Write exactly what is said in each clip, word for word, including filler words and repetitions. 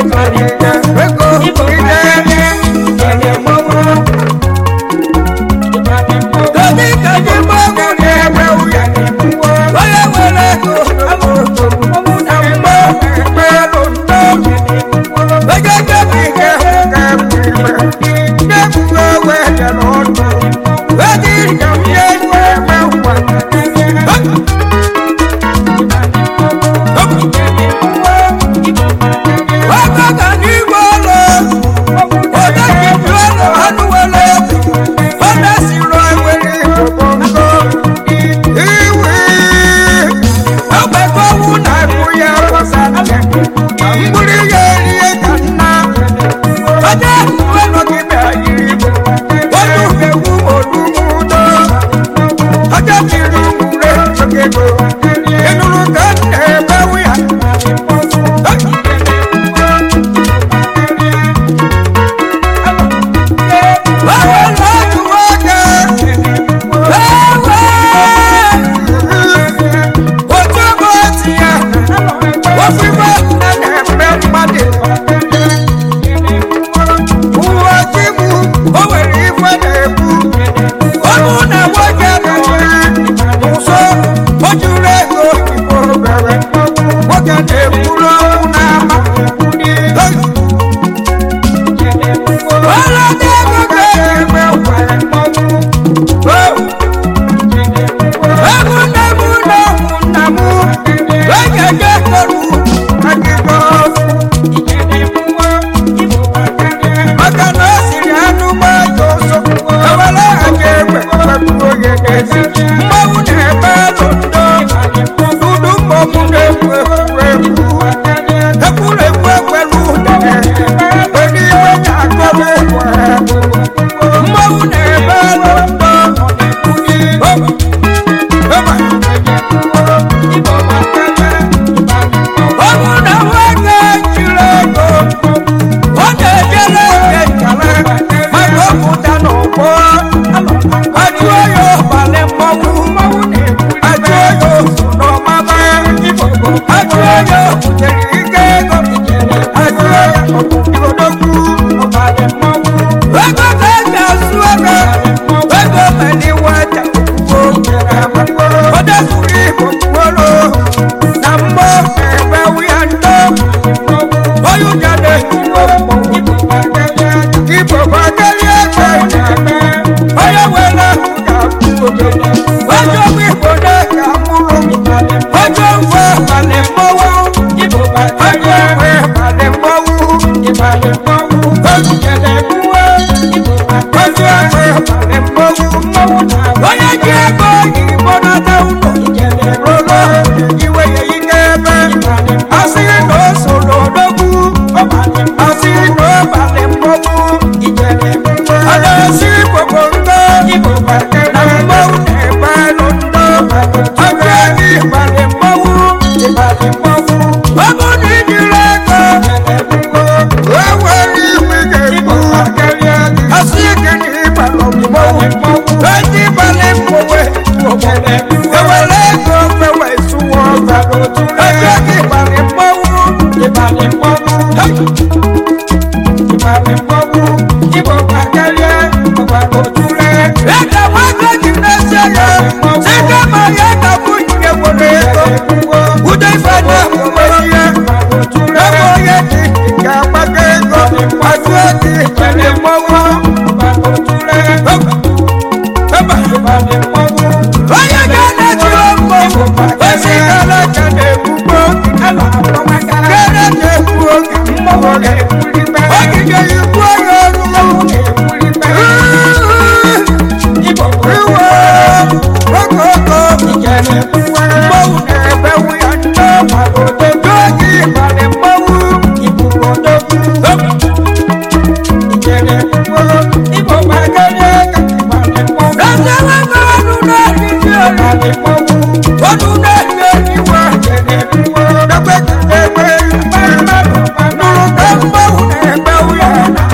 What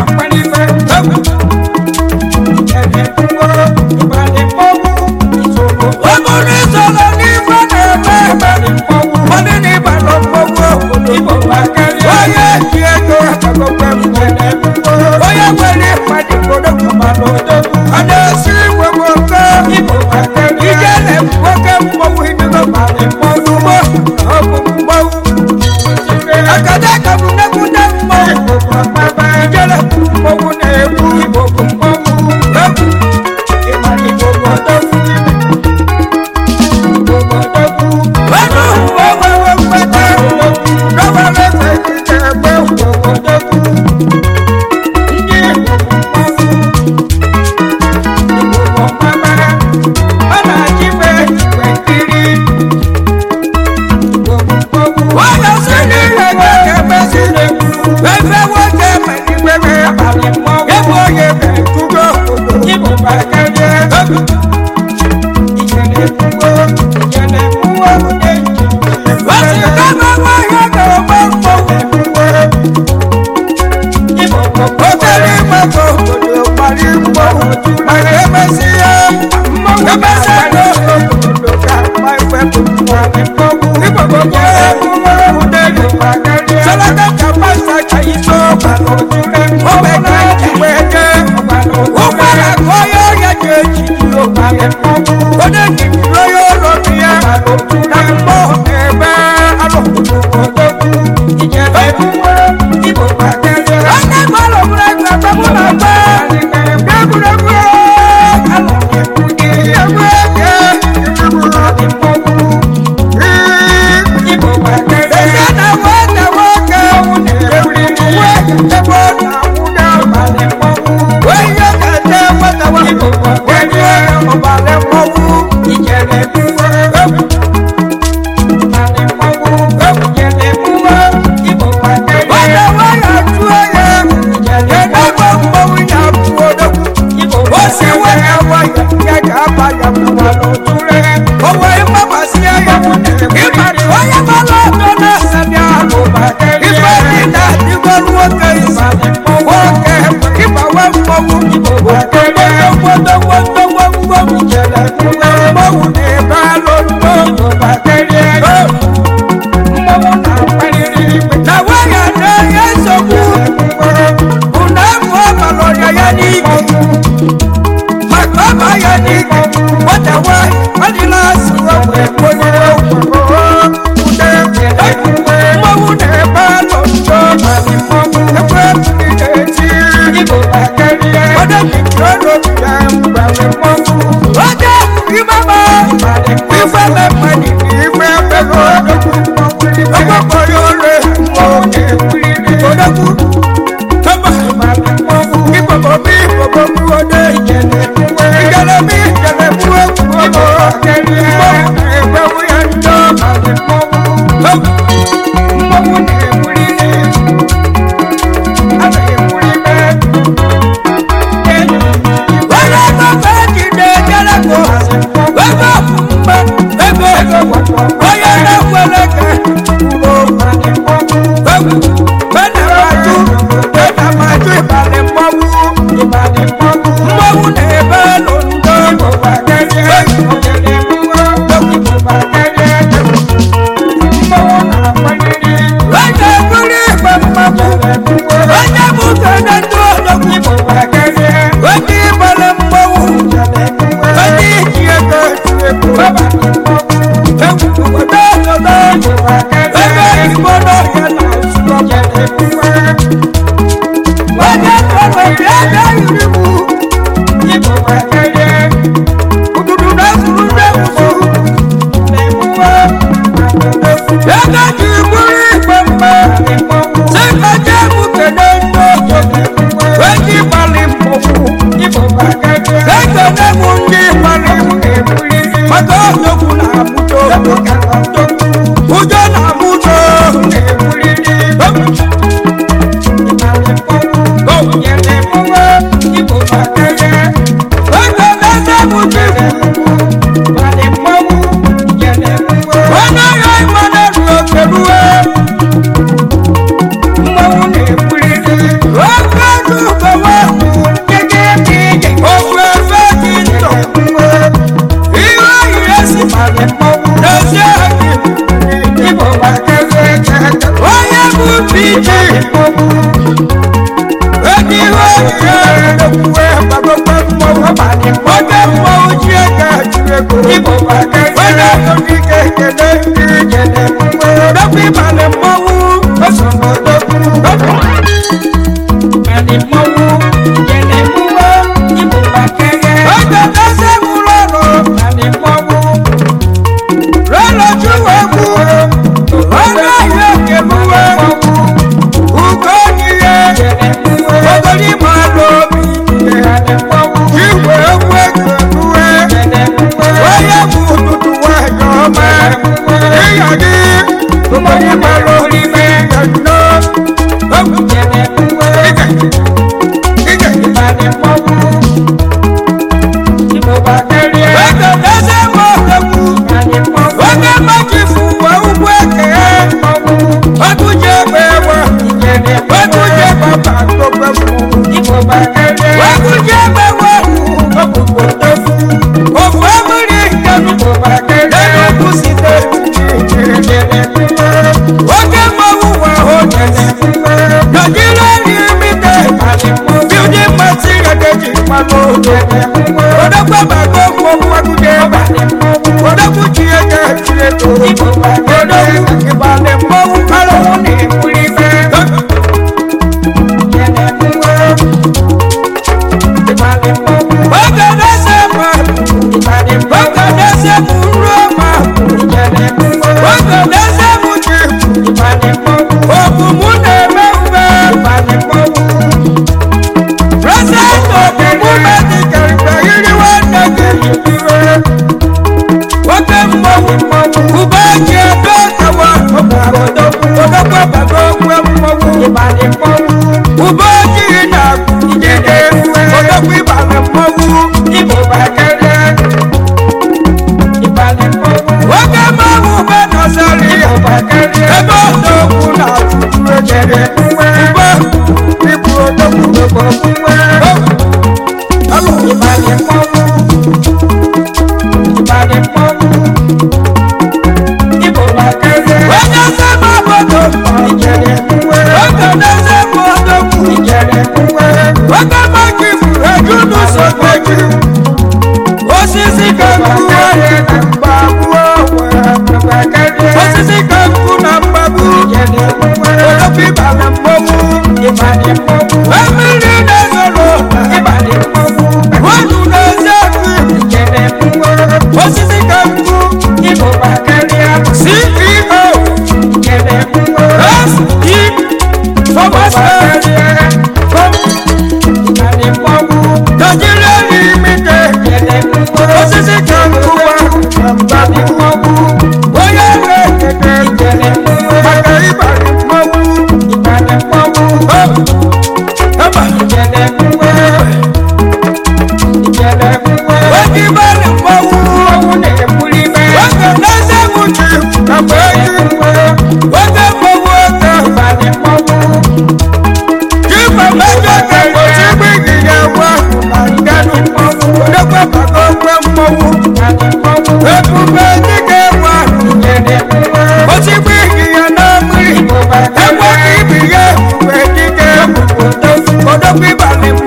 uboji na ijede odogwu ibale mmogu ibo bakere ibale mmogu oge mmogu be nọsari ibo bakere ebe odogwu na tutu ejere ugbo ibu odogwu gbogbo nwe alo ibale mmogu ibale mmogu ibo bakere onye se ma bodo ijere ugbo oge neze odogwu ijere ugbo oge mmogu ibu ejunu sokweji osisi kanku wale na mbabu osisi kanku na mbabu odogwu ibale mmogu ibale mmogu emiri n'ezolo ibale mmogu wanu n'ezeku ijere ugbo osisi kanku ibo bakaria C E O ijere ugbo S E Thomas Bakaria ibale mmogu Nigeria Limited ijere ugbo osisi kanku wa ibale mmogu oya rekete ijere ugbo maka ibale mmogu ibale mmogu aba ijere ugbo ijere ugbo oji ibale mmogu owu na-ebuli ime oge n'eze mụchi na mgbe eji ugbo oge mmogu oge ibale mmogu Jipa mejọ ga-egbochi igbe ịnyịnya ngwa na nganu mmogu odogwu maka okwe mmogu ebube dịka ewu ahụ ijere ugbo otigbu ịnyịnya na mmiri egbe ibi ya ebube dịka odogwu ibale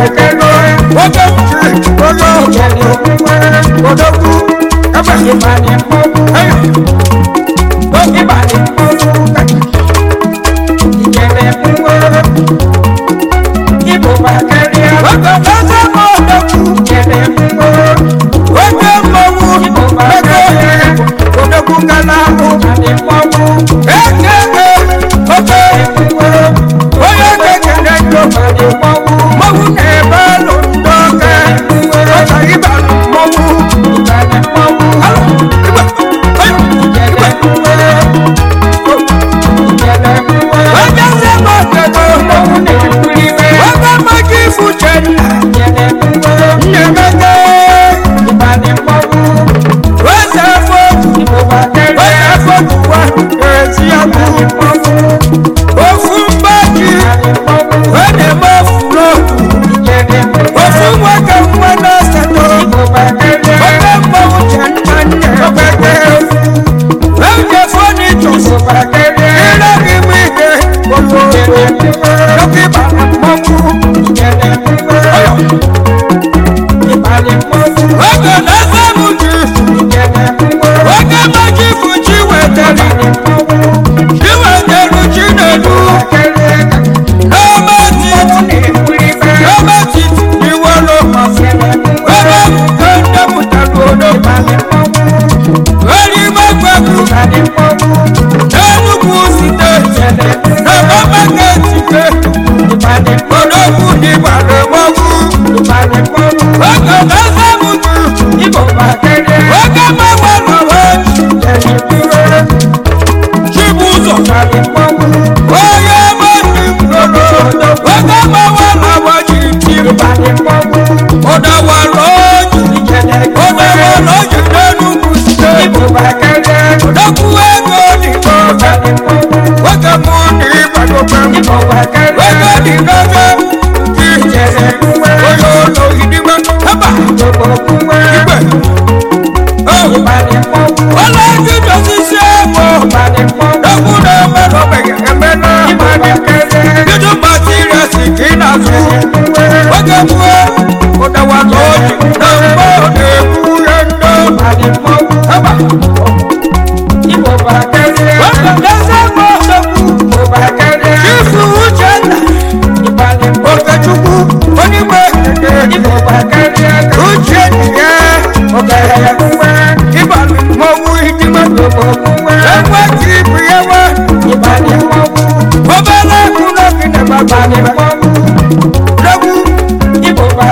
kẹ́lọ́ wọ́jọ́ tí wọ́jọ́ òjẹ̀lẹ̀ òdòkú ẹgbẹ́ ìbàdí mọ́wú ẹ̀yọ̀ tó ìbàdí mọ́wú ìjẹ̀lẹ̀ mọ́wú ìbò bàkẹ́rẹ́ wọ́jọ́ lọ́sẹ̀ mọ́ òdòkú ìjẹ̀lẹ̀ mọ́wú wọ́jọ́ mọ́wú ìbò bàkẹ́rẹ́ òdòkú kálá ìbàdí mọ́wú ẹ̀kẹ́ ọ̀kẹ́ mọ́wú oyè kékeré tó bàdí mọ́wú mọ́wú ẹ̀ bá lò ń dọ́kẹ́ ọ̀sà ìbàdí mọ́wú ìbàdí mọ́wú ìgbà ìjẹ̀lẹ̀ mọ́wú ìjẹ̀lẹ̀ mọ́wú ọjọ́ sẹ́mọ̀ tẹ̀tọ̀ mọ́wú ní ìkúrí bẹ́ẹ̀ ọjọ́ mọ́jú ìfúnjẹ ìjẹ̀lẹ̀ mọ́wú ìyẹ̀mẹ́tẹ́ ìbàdí mọ́wú ọ̀sẹ̀ fọ́ọ̀tù ọ̀sẹ̀ fọ́ọ̀tù wá èsì àbúrò mọ́wú òfin bájì ọ̀nà mọ́ fúlọ́ọ̀tù òfin wákà mọ́nà sẹ́tọ̀ ọ̀gá mọ́wú jẹ́ nánà ọ̀gbẹ́gbẹ́ ọ̀gá fọ́ọ̀nì jọ̀sọ̀ ìlànà ìgbẹ́ olóòtú lókè bàbá mọ́wú ọ̀yọ́ ìbàdí mọ́wú ọ̀gá lọ́sẹ̀ mú jù ọ̀gá mọ́jì fún jíwẹ̀ tẹ̀lé jíwẹ̀ tẹ̀lú jìnnàlú lọ́mọ títì lọ́mọ títì ìwọ ló mọ̀ ọ̀gá kọ́ńdọ̀mù tẹ̀lú olóògbé orí mọ́gbẹ́kù lẹ́nukú síte lọ́mọ mẹ́kẹ́tì pé olóògùn ní ìbàdí mọ́wú ọ̀gá lọ́sẹ̀ mú jù ọ̀gá mọ́wọ́ lọ́wọ́ chibuzo oyè mọ́tì gbogbo ọ̀gá mọ́wọ́ lọ́wọ́ jìjì ọ̀dàwọ̀ lọ́jì ọ̀dàwọ̀ lọ́jì lẹ́nukú síte ọ̀dàkú ẹ̀kọ́ nìkan ọ̀gá mú ní ìbàdí pẹ̀lú ọ̀gá nìkan oyè olóyìn nígbà ẹ̀bà ìgbẹ́ ọlọ́jú tó ti ṣe é mọ́ lọ́kùnrin mẹ́lọ bẹ̀yẹ̀ ẹ̀mẹ́ náà nínú pàtí rẹ̀ sì kí náà tún ọjọ́ mú ẹ kó dáwà lọ́jì lọ́pọ̀ òde kú ẹ̀ńdọ́ ẹ̀bà wọ́n lẹ́sẹ̀ mọ́ ọ̀dọ́kù kífù jẹ́nà òkèchukwu onígbẹ́ kẹ̀kẹ́ uche nìyẹn ìbàdí mọ́wú ìdímọ̀ ẹgbẹ́ tí ìbí ẹwà ọba lẹ́kùn lọ́kì ní bàbá ní mọ́wú lẹ́kùn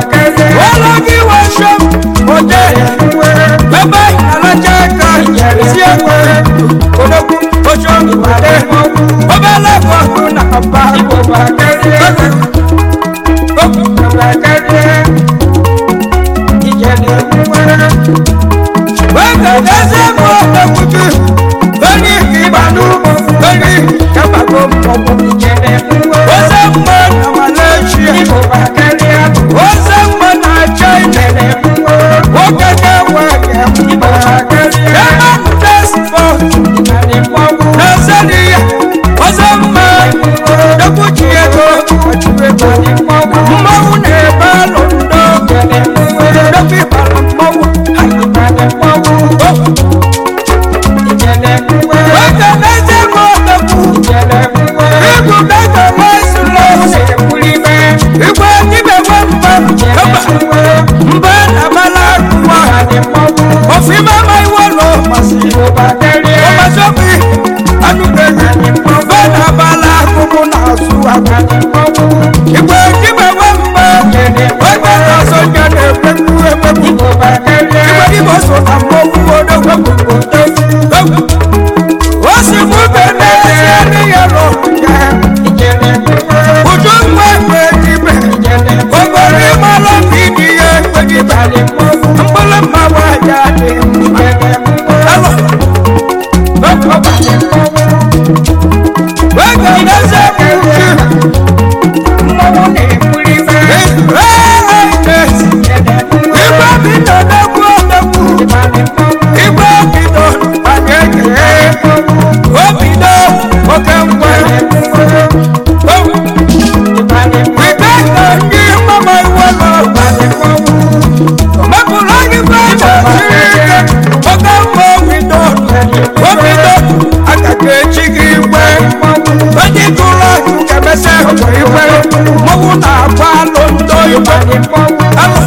ịbalị mmọnwụ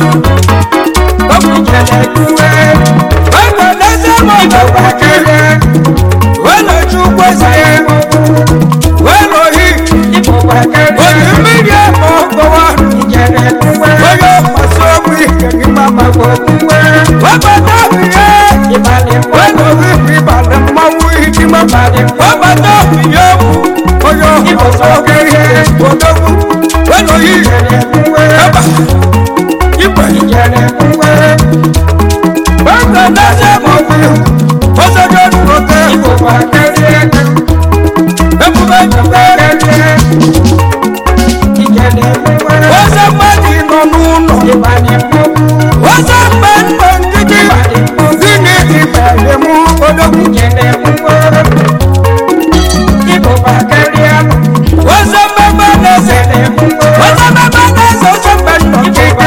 ọkụjere kuwe ọkụ n'eze m ọgbakwa kere welo chukwu eze welo hi ịbụkwa kere oji mmiri ebe ọkọwa ijere kuwe onye ọkpasi okwu ike gị mama kuwe wabata ihe ịbalị welo hi ịbalị mmọnwụ iji mabalị wabata ihe okwu onye ọkpasi okwu ihe odogwu welo hi eba igwe ijere kuwe ọkụ n'eze m ọgbakwa ọsọjọ nwoke ịbụkwa kere ebube ebube kere ijere kuwe ọsọ mmadụ nọ n'ụlọ ịbalị mmọnwụ ọsọ mmadụ nọ nkịtị gịnị ịbalị mụ odogwu ijere kuwe ịbụkwa kere ọsọ mmemme na-ese ọsọ mmemme na-ese ọsọ mmadụ nọ nkịtị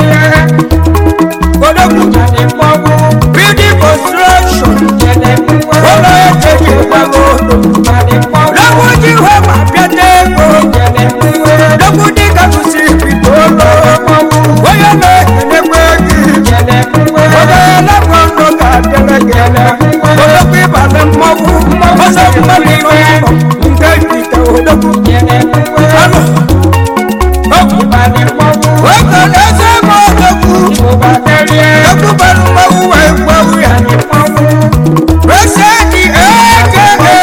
odogwu ijere mmọnwụ bidi construction ijere kuwe ụlọ echeji gbago lọ́wọ́ jí wọ́n máa bíẹ́dẹ́ kó lọ́wọ́ ní kàtúnṣe ìpìtò lọ wọ́yọ̀ lọ ìdílé gbẹ́gì ọ̀dọ̀ ẹlẹ́kọ̀ọ́ ló ga gẹ́lẹ́gẹ́lẹ́ olókùn ìbàlẹ̀ mọ́wú ọ̀sẹ̀ mọ́lì lọ́wọ́ nǹkan ìpìtò olókùn lọ́nà ìbàlẹ̀ mọ́wú ọkọ̀ lẹ́sẹ̀ mọ́ olókùn lọ́kùn bẹ̀rù mọ́wú ẹ̀kọ́ ìyàlẹ̀ mọ́wú rẹ́sẹ̀kì ẹ̀ẹ́kẹ́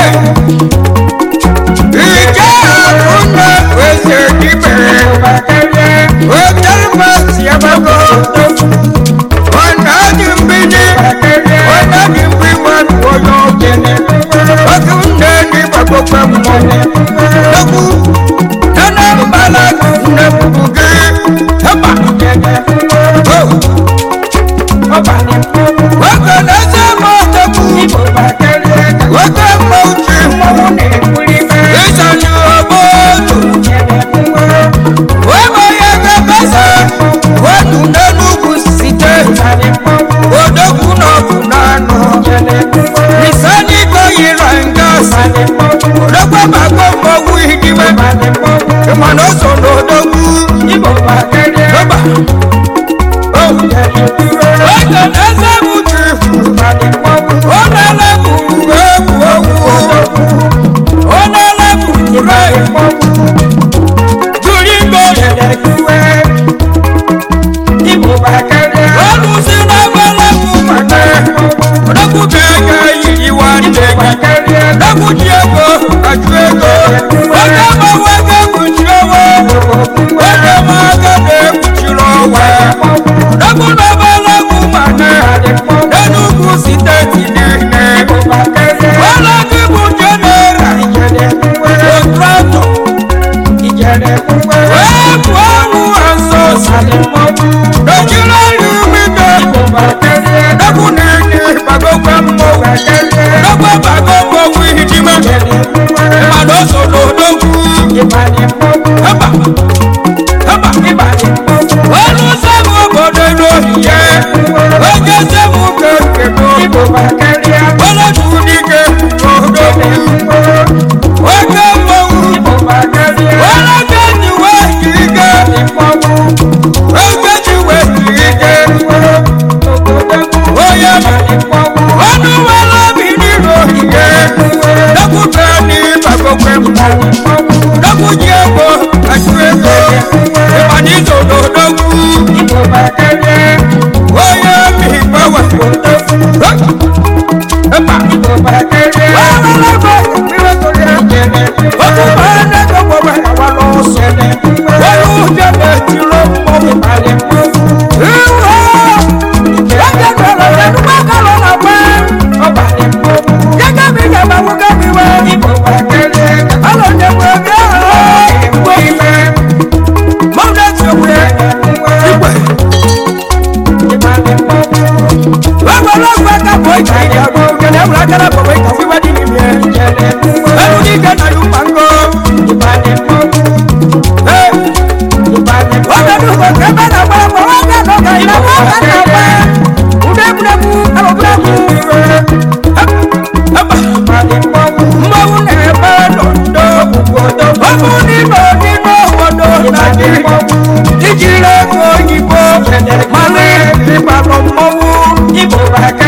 ìjà àkúnná wẹsẹ̀ kíbẹ̀ wẹ́tẹ́ mọ́sí ẹ̀bẹ̀kọ́ ọ̀nà àdìmbìnì ọ̀nà àdìmbì wọn wọ̀nyọ̀ jẹ̀nẹ̀ ọkùn ndé ní gbàgbọ́gbà mọ́ lọ́kù nánà mbàlá nà bùbùgì ẹ̀bà jẹ̀nẹ̀ ọba ní wọ́kọ̀ lẹ́sẹ̀ mọ́ lọ́kù wọ́kọ̀ mọ́ òjì mọ́ ìsàlù ọgbọ́dọ̀ wọ́n mọ̀ yẹ kẹ́kẹ́sẹ̀ wọ́n dùn lẹ́nu kù síte odòkú náà kù nánú ìsẹ́ni gbọ́yì rangasi odòkú bàgbọ́ mọ̀ wú ìdíwẹ́ ìmọ̀nà sọ̀rọ̀ odòkú lọ́ba wọ́kọ̀ lẹ́sẹ̀ mú ti ó lẹ́lẹ́ mú ewu ewu ó lẹ́lẹ́ mú rẹ̀ jùlí gbọ́dọ̀ olùsí lọ́gbọ́lọ́ mú pàtẹ́ ọ̀dọ́kùn kẹ́kẹ́ yìí wá nílẹ̀ lọ́kùn tí ẹ̀kọ́ àjú ẹ̀kọ́ ọjọ́ mọ̀ wẹ́kẹ́ kùtì ọwọ́ ọjọ́ mọ̀ kẹ́kẹ́ kùtì lọ́wọ́ lọ́kùn lọ́gbọ́lọ́ mú pàtẹ́ lẹ́nu kù sí tẹ́tì nílẹ̀ ọlọ́kì mú jẹ́nẹ́rà kọ́ńtrátọ̀ ẹ̀kú ọ̀hún àṣọṣì lójúlọ́ lùmídọ́ lọ́kùn ní ní gbàgbọ́gbà mọ́ lọ́gbọ́ gbàgbọ́gbọ́ wí ìdímọ̀ ìmọ̀nà sọ̀rọ̀ lókù ẹ̀bà ẹ̀bà olùsẹ́mu ọ̀gbọ̀dọ̀ lóyè ọjọ́ sẹ́mu kẹ̀kẹ́ ọlọ́dún ní kẹ̀kẹ́ ọ̀dọ́ ọjọ́ mọ̀wú ọlọ́jọ́ ni wọ́n yìí gẹ́ ọjọ́ ni wọ́n yìí gẹ́ oyè ọdún wọn lọ́bì nínú ìyẹ́ lọ́kùnrin ní gbàgbọ́gbẹ́ lọ́kùnrin ẹ̀kọ́ àti ẹ̀kọ́ ìpàdé ìṣòro lọ́kùn oyè mi gbọ́wọ́ ẹ̀pà wọ́n lọ́gbọ́ ìpínlẹ̀ tó yẹ ọkùn bá ẹ̀ẹ́dẹ́gbọ̀ wẹ̀ wà lọ sọ̀rọ̀ wọ́n ló jẹ́bẹ̀ tí ló mọ́ ìpàdé ìwọ̀ lọ́jọ́ kọ̀ọ̀lọ̀ lẹ́nu bá kọ̀ọ̀lọ̀ lọ pẹ́ ọba ní mọ́ gẹ́gẹ́ bí gẹ́gẹ́ wọ́n gẹ́gẹ́ wẹ́ ọlọ́jẹ́ wẹ́ bí ọ̀rọ̀ ìwọ̀ ìfẹ́ mọ́tẹ́ tí ó wẹ́ ìpẹ́ lọ́gbọ̀lọ́gbọ̀ kápọ̀ ìjà ìyàwó gẹ̀lẹ́ wùlá kẹ́lẹ́ bọ̀wé ìkàwé wá nínú ìyẹn ẹnu ní gẹ́nà yóò máa ń gọ́ ọ̀dọ̀ ní kò kẹ́ bẹ́ẹ̀ náà pọ̀ wọ́n kẹ́ lọ́gà ìlànà wọ́n kẹ́ náà pẹ́ kúndékúndékú ẹ̀wọ̀kúndékú mọ́wú nà ẹ̀ bá lọ́dọ̀ ọmọ nínú nínú ọ̀dọ̀ nàdí ijire ego oyibo mmanụ ịbalụ mmọnwụ igbo aka